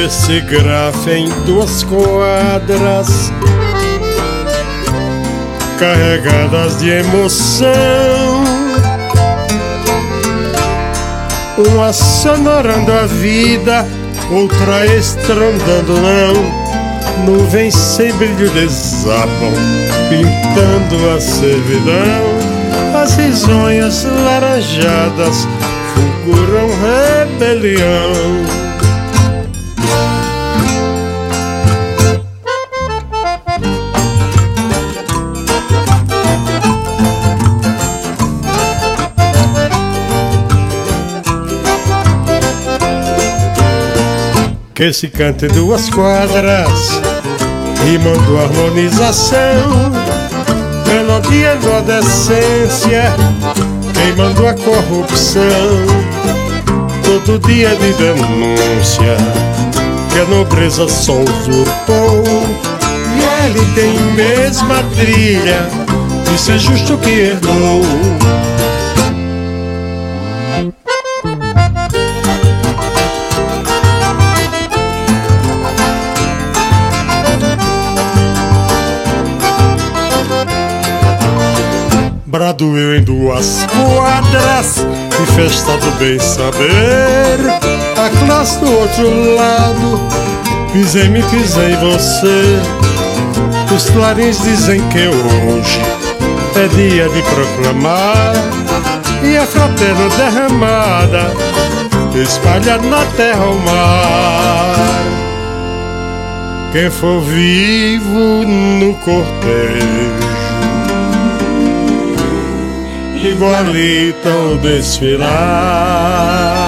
esse grafo em 2 quadras carregadas de emoção, uma sonorando a vida, outra estrondando não. Nuvens sem brilho desabam, pintando a servidão. As risonhas laranjadas fulguram rebelião. Que se cante 2 quadras, rimando harmonização, melodiando a decência, queimando a corrupção. Todo dia de denúncia que a nobreza só usurpou, e ele tem mesma trilha de ser justo que herdou. Brado eu em 2 quadras e festa do bem saber. A classe do outro lado, pisei-me, pisei você. Os clarins dizem que hoje é dia de proclamar, e a fraterna derramada espalha na terra o mar. Quem for vivo no cortejo igualita o desfilar.